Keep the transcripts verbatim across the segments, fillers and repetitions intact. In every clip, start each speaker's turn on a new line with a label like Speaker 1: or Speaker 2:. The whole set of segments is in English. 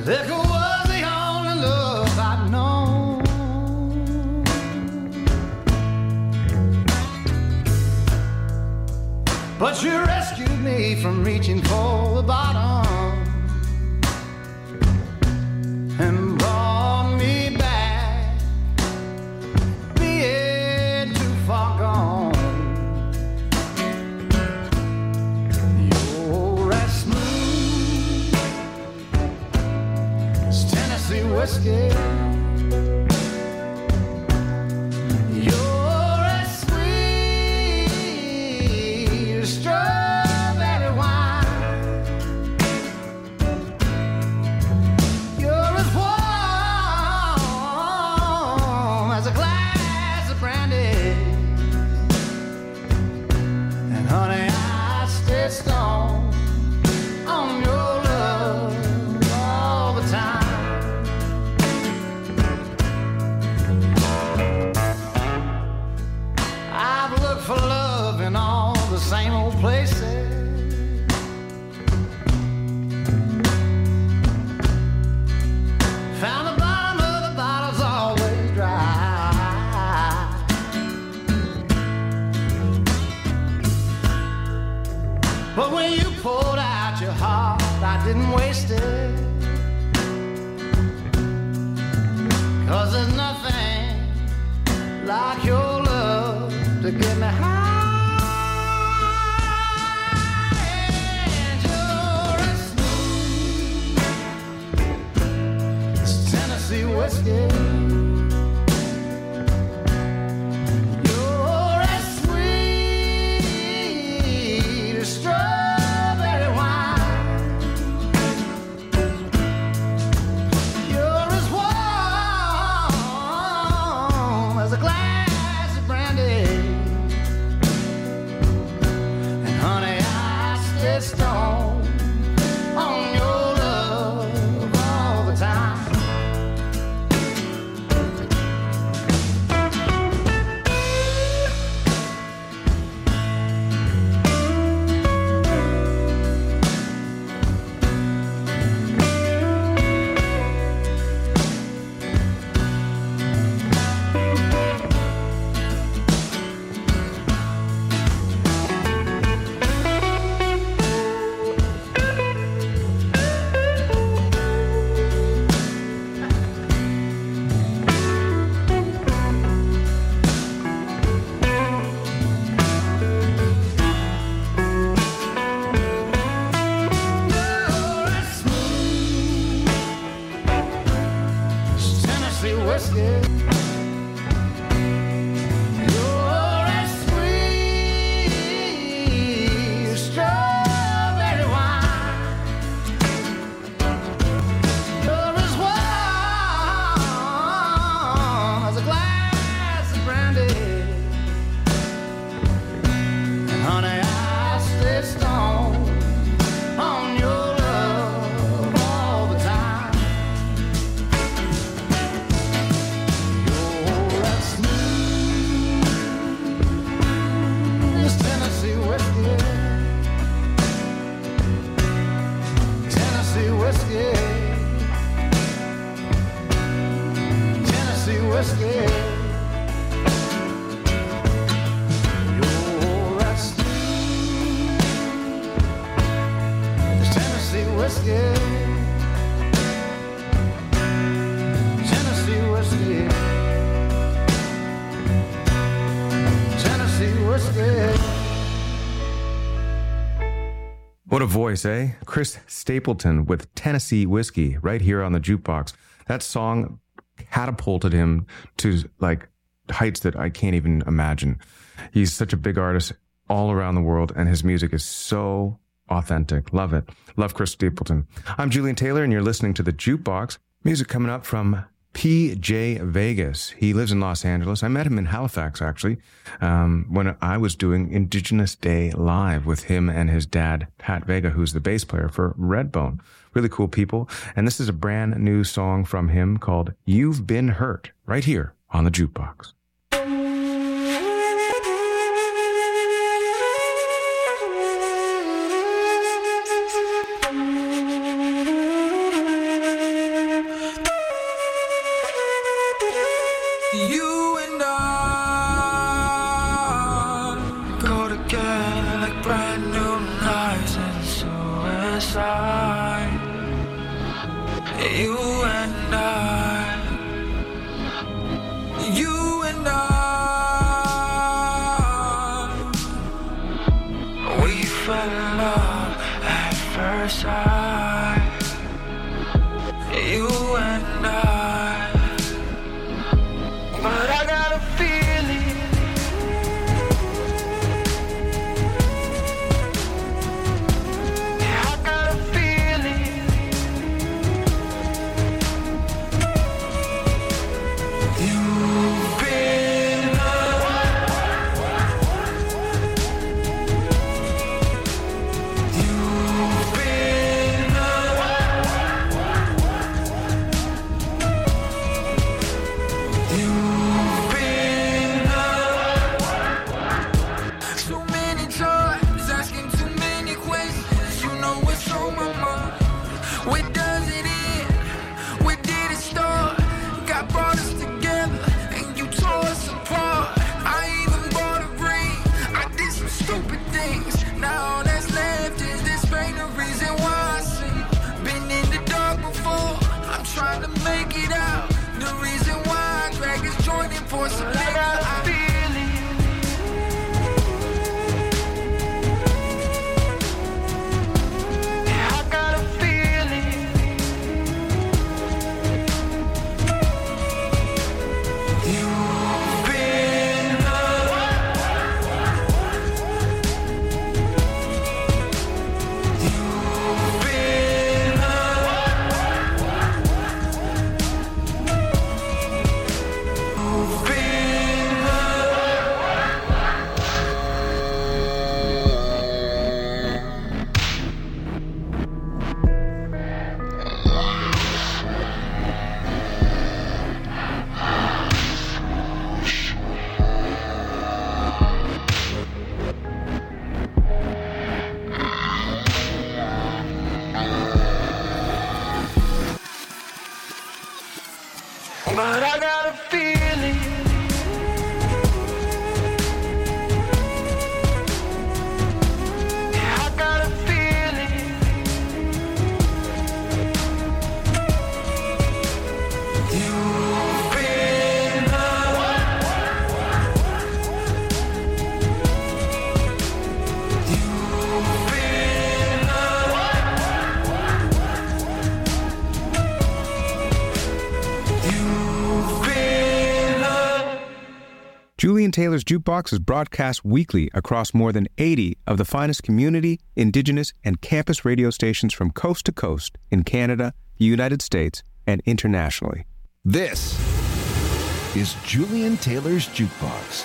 Speaker 1: Liquor was the only love I'd known. But you rescued me from reaching for the bottom and brought me back, being too far gone. You're as smooth as Tennessee whiskey. You're as sweet as strawberry wine. You're as warm as a glass of brandy. And honey, I stay strong on your love all the time. I've looked for love in all the same old places. Found the bottom of the bottle's always dry. But when you poured out your heart, I didn't waste it. 'Cause there's nothing like your love to get me high. And you're as smooth as Tennessee whiskey. You're as sweet as strawberry wine. You're as warm as a glass of brandy. And honey, I stay strong on your love all the time. You're as smooth as Tennessee whiskey. You're as sweet as strawberry wine. You're as warm as a glass of brandy. And honey, I stay strong on your love all the time. You're as smooth as Tennessee whiskey. Tennessee whiskey. Tennessee whiskey. You're as smooth as Tennessee whiskey. Tennessee whiskey. Tennessee whiskey.
Speaker 2: What a voice, eh? Chris Stapleton with Tennessee Whiskey right here on the jukebox. That song catapulted him to like heights that I can't even imagine. He's such a big artist all around the world, and his music is so authentic. Love it. Love Chris Stapleton. I'm Julian Taylor, and you're listening to the Jukebox. Music coming up from P J Vegas. He lives in Los Angeles. I met him in Halifax, actually, um, when I was doing Indigenous Day Live with him and his dad, Pat Vega, who's the bass player for Redbone. Really cool people. And this is a brand new song from him called You've Been Hurt, right here on the Jukebox.
Speaker 3: You and I, you and I, we fell in love at first sight. You and I, but I got a feeling. Yeah, I got a feeling. You've been You've been You've been too many times, asking too many questions. You know what's on my mind. Where does it end? Where did it start? God brought us together and you tore us apart. I even bought a ring. I did some stupid things. Now all that's left is this pain, the reason why I sing. Been in the dark before. I'm trying to make it out. The reason why I drag this joint in for some I got a feeling. Yeah, I got a feeling. You've been You've been You've been But I got a feeling. Yeah, I got a feeling. You've been You've been You've been
Speaker 2: Julian Taylor's Jukebox is broadcast weekly across more than eighty of the finest community, indigenous, and campus radio stations from coast to coast in Canada, the United States, and internationally.
Speaker 4: This is Julian Taylor's Jukebox.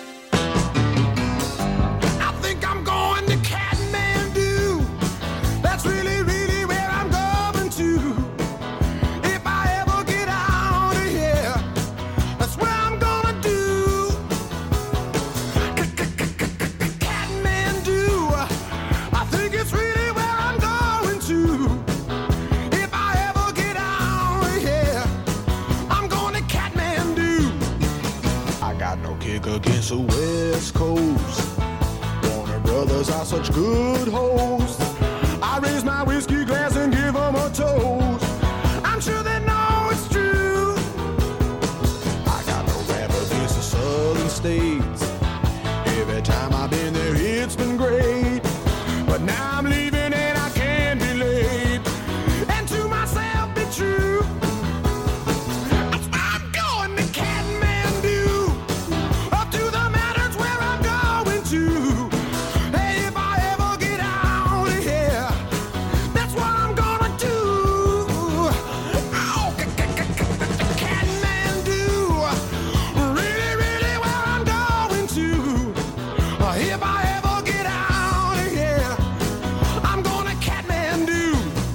Speaker 1: I think I'm going to Kathmandu. That's really, really where I'm going to. If I ever get out of here, that's where I'm gonna do. Kathmandu. I think it's really where I'm going to. If I ever get out of here, I'm going to Kathmandu. I got no kick against the West Coast. Warner Brothers are such good hosts. I raise my whiskey glass and give them a toast. I'm sure they know it's true. I got no rap against the southern states. Every time I've been there, it's been great. But now I'm leaving and I can't be late. And to myself be true. That's why I'm going to Kathmandu. Up to the mountains where I'm going to. Hey, if I ever get out of here, that's what I'm gonna do. Oh, Kathmandu. Really, really where I'm going to. If I ever get out of here, I'm going to Kathmandu.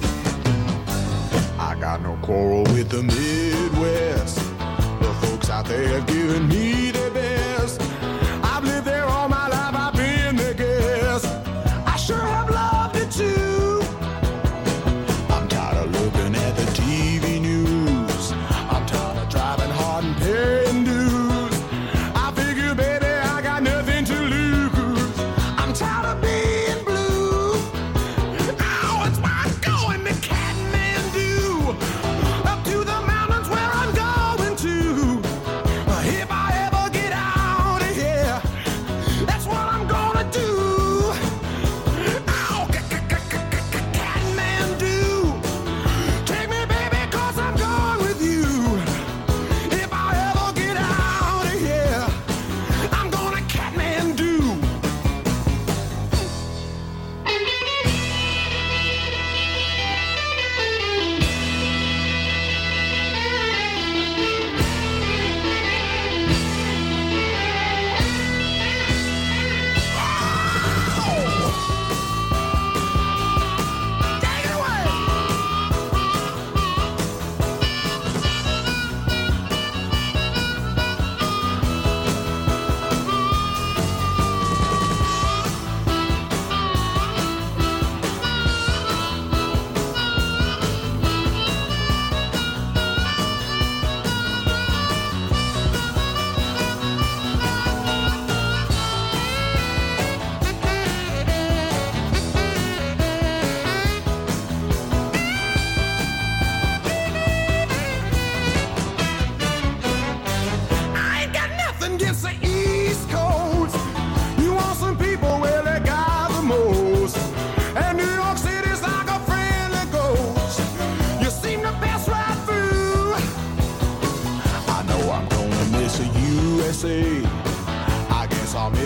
Speaker 1: I got no quarrel with the Midwest. The folks out there have given me their best. I've lived there all my life, I've been their guest. I sure have loved it too. I'm tired of looking at the T V news. I'm tired of driving hard and paying dues. I figure, baby, I got nothing to lose. I'm tired of being blue. Oh, it's why I'm going to Kathmandu.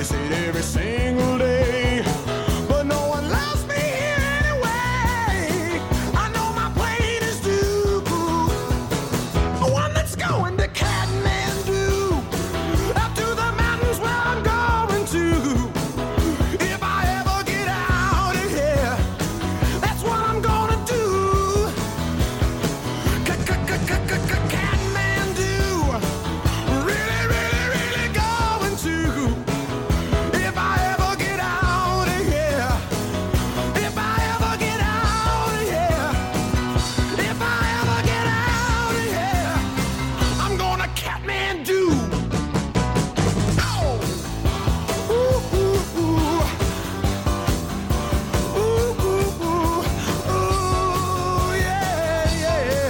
Speaker 1: practice it every single day. But no one loves me here anyway. I know my plane is due. One that's going to Kathmandu, up to the mountains where I'm going to. If I ever get out of here, that's what I'm gonna do. Kathmandu, really, really, really going to. If I ever get out of here, if I ever get out of here, if I ever get out of here, I'm gonna Kathmandu. Oh, ooh, ooh, ooh. Ooh, ooh, ooh. Ooh, yeah, yeah.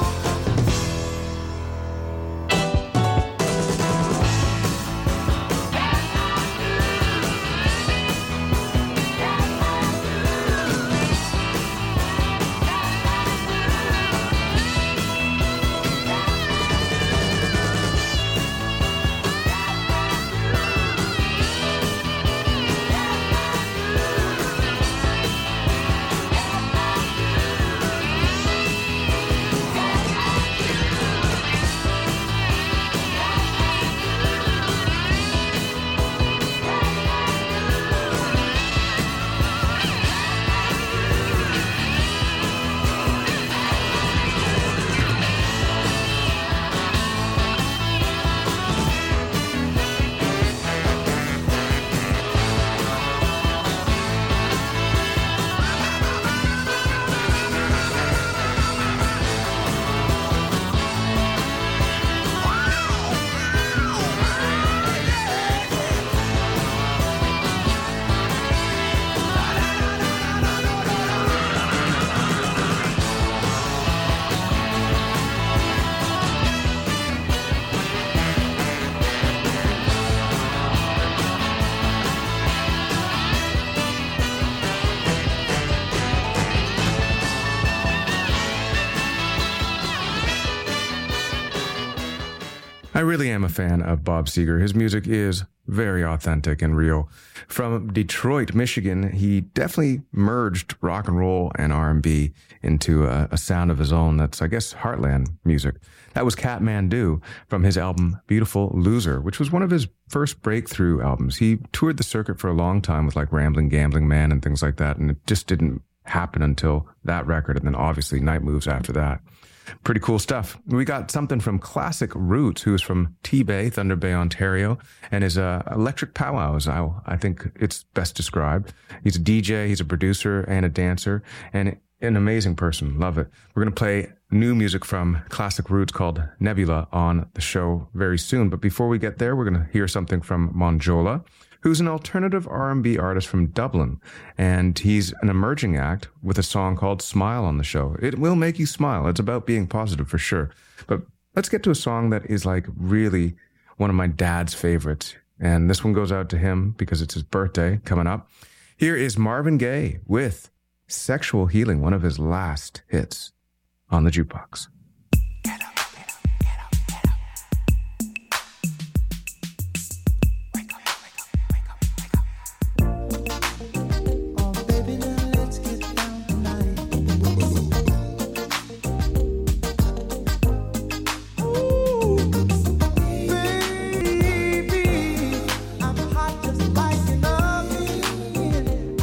Speaker 2: I really am a fan of Bob Seger. His music is very authentic and real. From Detroit, Michigan, he definitely merged rock and roll and R and B into a, a sound of his own that's, I guess, heartland music. That was Kathmandu from his album Beautiful Loser, which was one of his first breakthrough albums. He toured the circuit for a long time with like Ramblin' Gambling Man and things like that, and it just didn't happen until that record, and then obviously Night Moves after that. Pretty cool stuff. We got something from Classic Roots, who is from T-Bay, Thunder Bay, Ontario, and is uh, Electric Powwows. I, I think it's best described. He's a D J, he's a producer, and a dancer, and an amazing person. Love it. We're going to play new music from Classic Roots called Nebula on the show very soon. But before we get there, we're going to hear something from Monjola, who's an alternative R and B artist from Dublin. And he's an emerging act with a song called Smile on the show. It will make you smile. It's about being positive for sure. But let's get to a song that is like really one of my dad's favorites. And this one goes out to him because it's his birthday coming up. Here is Marvin Gaye with Sexual Healing, one of his last hits on the Jukebox.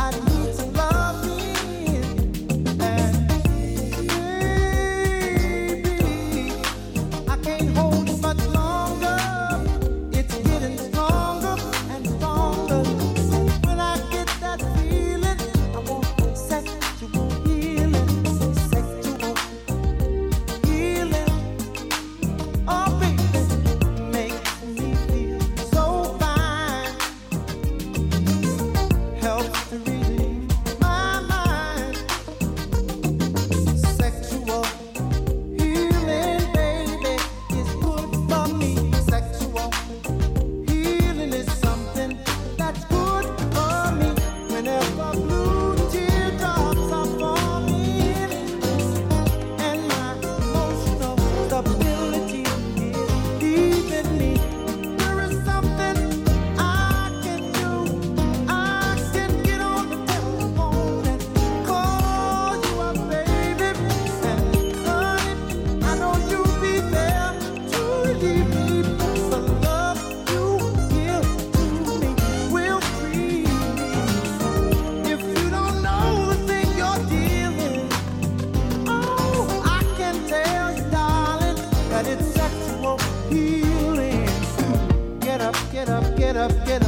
Speaker 5: Baby,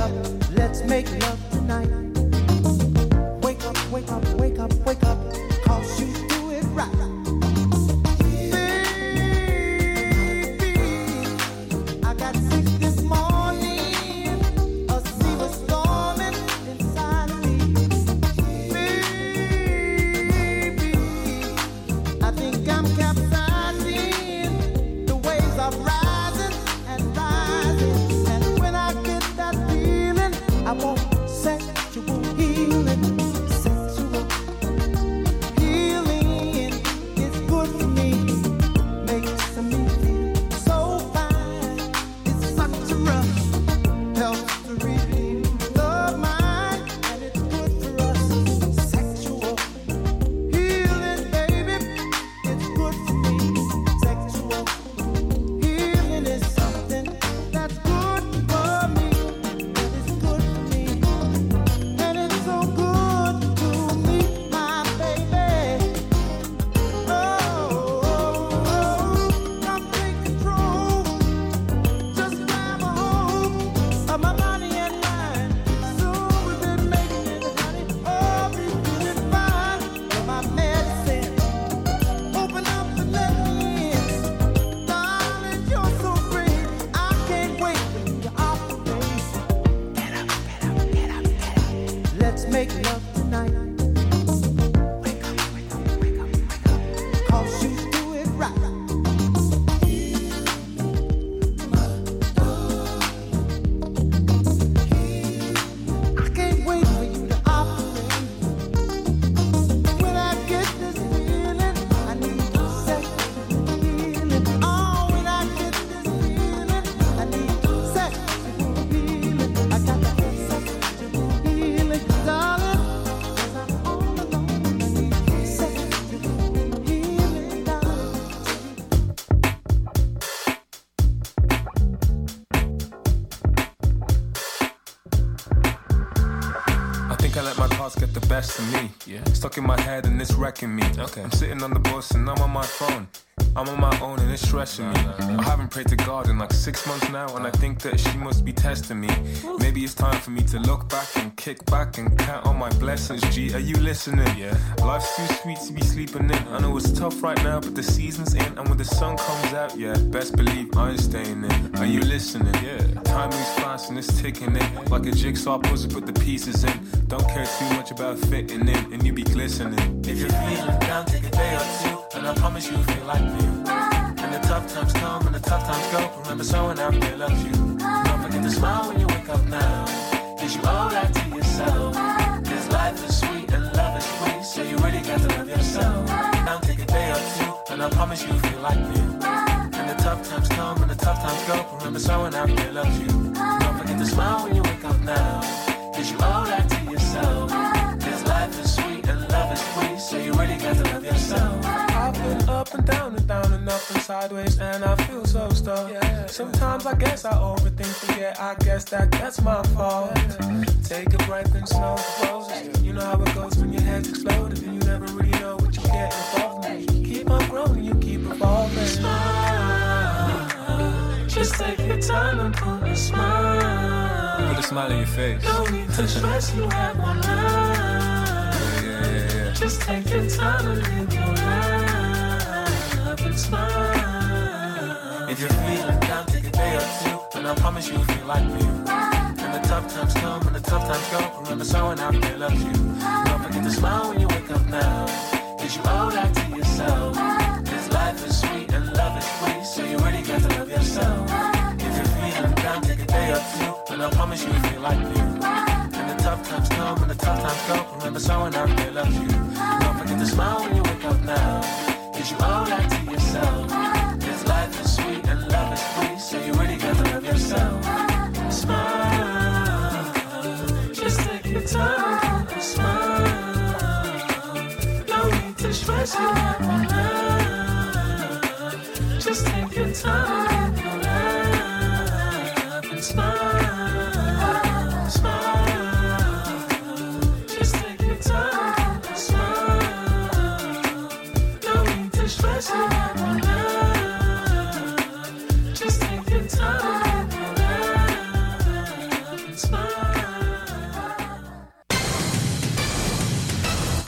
Speaker 5: up, let's make love tonight. Wake up, wake up, wake up, wake up, 'cause you do it right. Baby, I got sick this morning, a sea was storming inside of me. Baby, I think I'm capsizing, the waves are rising and rising, and when I get that feeling, I want sexual healing. Sexual healing is good for me, makes me feel so fine. It's such a rush, helps to relieve the mind, and it's good for us. Sexual healing, baby, it's good for me. Sexual healing is something that's good for me. It's good for me, and it's so good to me, my baby. Oh, come take control. Just grab a hold of my body and mind. Soon we'll be making it, honey. Oh, be feeling fine. You're my medicine. Open up and let me in. Darling, you're so great. I can't wait when you're off the base. Get up, get up, get up, get up. Let's make love tonight. Wake up, wake up, wake up, wake up, 'cause you do it right. I can't wait for you to operate. When I get this feeling, I need sexual healing. Oh, when I get this feeling, I need sexual healing. I got to get sexual healing, darling, 'cause I'm all alone. I need sexual healing, darling.
Speaker 6: I think I let my thoughts get the best of me. Yeah. Stuck in my head and it's wrecking me. Okay. I'm sitting on the bus and I'm on my phone. I'm on my own and it's stressing me. I haven't prayed to God in like six months now, and I think that she must be testing me. Maybe it's time for me to look back and kick back and count on my blessings. G, are you listening? Yeah. Life's too sweet to be sleeping in. I know it's tough right now, but the season's in, and when the sun comes out, yeah, best believe I'm staying in. Are you listening? Yeah. Time moves fast and it's ticking in like a jigsaw puzzle. Put the pieces in. Don't care too much about fitting in, and you be glistening.
Speaker 7: If you're feeling down, take a day or two, and I promise you feel like new. And the tough times come and the tough times go. Remember someone out there loves you. Don't forget to smile when you wake up now, 'cause you owe that to yourself. 'Cause life is sweet and love is free, so you really got to love yourself. Now take a day or two, and I promise you feel like new. And the tough times come and the tough times go. Remember someone out there loves you. Don't forget to smile when you wake up now, 'cause you owe that to yourself. 'Cause life is sweet and love is free, so you really got to love yourself.
Speaker 6: I've been up and down and down and up and sideways, and I feel so stuck. Yeah. Sometimes I guess I overthink, forget. I guess that that's my fault. Take a breath and smell the roses. You know how it goes when your head's exploded and you never really know what you get involved in. Keep on growing, you keep evolving.
Speaker 7: Smile, just take your time and put a smile.
Speaker 6: Put a smile on your face.
Speaker 7: No need to stress, you have one life.
Speaker 6: Yeah, yeah, yeah.
Speaker 7: Just take your time and live your life and smile. If you're feeling down, take a day or two, and I promise you feel like new. And the tough times come and the tough times go. Remember someone out there loves you. Don't forget to smile when you wake up now, 'cause you owe that to yourself. 'Cause life is sweet and love is free, so you really got to love yourself. If you're feeling down, take a day or two, and I promise you feel like new. And the tough times come and the tough times go. Remember someone out there loves you. Don't forget to smile when you wake up now, 'cause you owe that to yourself. 'Cause life is sweet and love is free, so you really got to love yourself. Smile, just take your time and smile. No need to stress, you have one life. Just take your time and live your life and smile, smile. Just take your time and smile. No need to stress, you have one life. Just take your time and live your life and smile.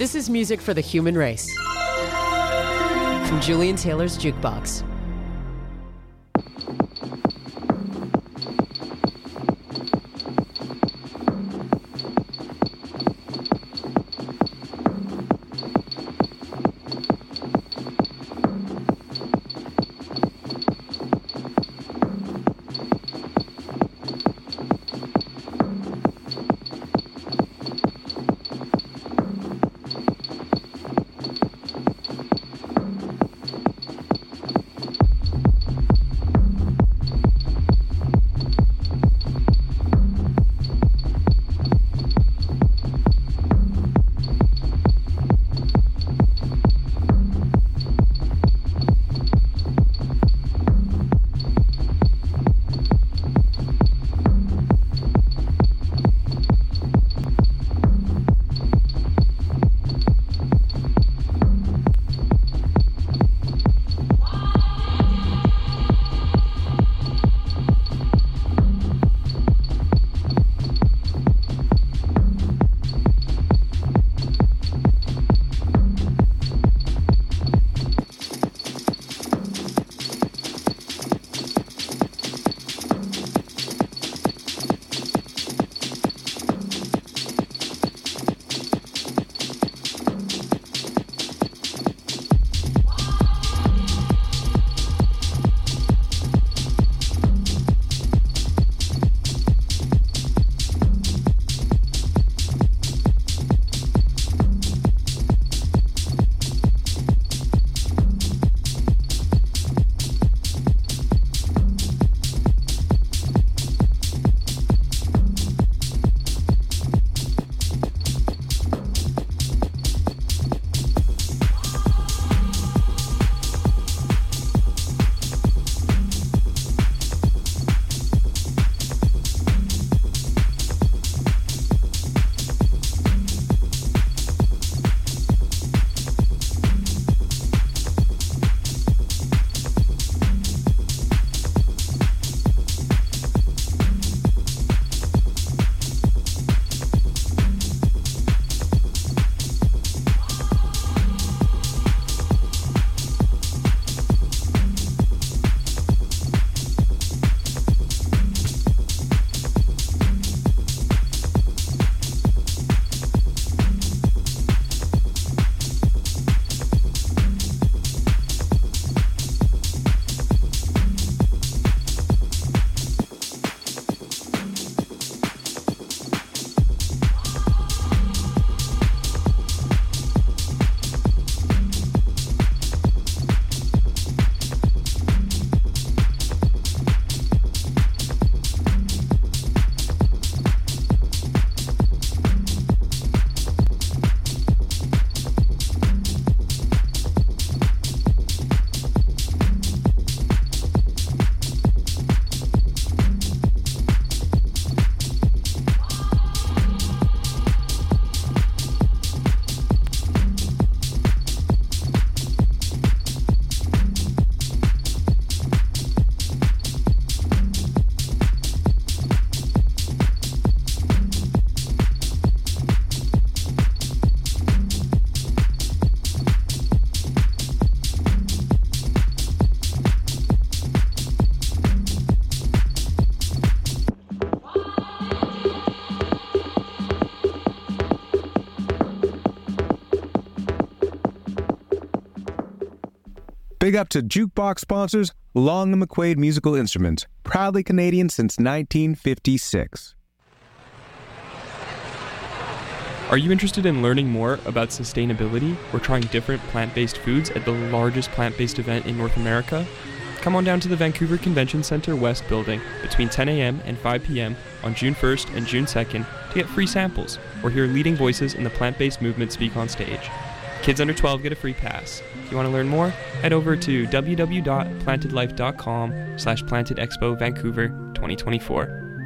Speaker 8: This is music for the human race. From Julian Taylor's Jukebox.
Speaker 2: Big up to Jukebox sponsors Long and McQuaid Musical Instruments, proudly Canadian since nineteen fifty-six.
Speaker 9: Are you interested in learning more about sustainability or trying different plant-based foods at the largest plant-based event in North America? Come on down to the Vancouver Convention Centre West building between ten a.m. and five p.m. on June first and June second to get free samples or hear leading voices in the plant-based movement speak on stage. Kids under twelve get a free pass. If you want to learn more, head over to w w w dot planted life dot com slash planted expo vancouver twenty twenty-four.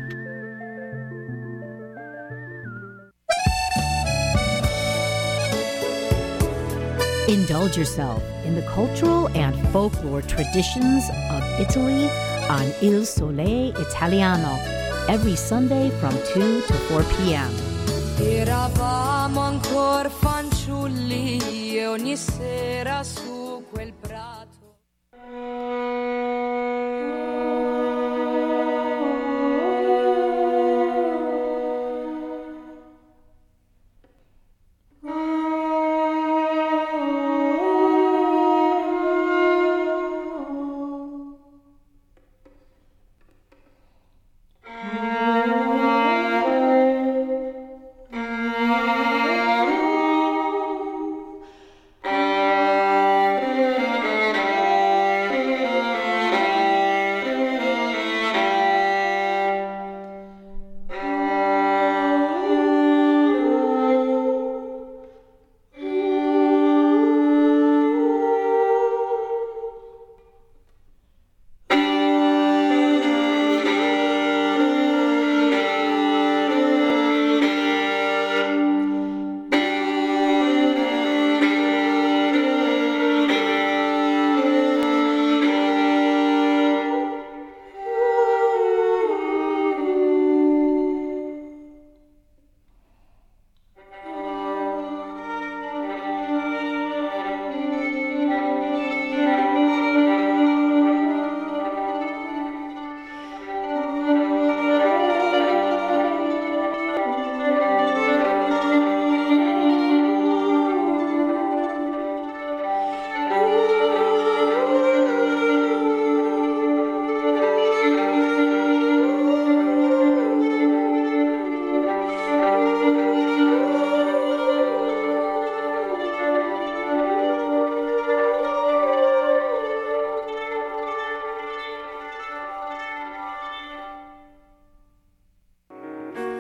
Speaker 10: Indulge yourself in the cultural and folklore traditions of Italy on Il Sole Italiano every Sunday from two to four p.m.
Speaker 11: Eravamo ancora fanciulli lì e ogni sera su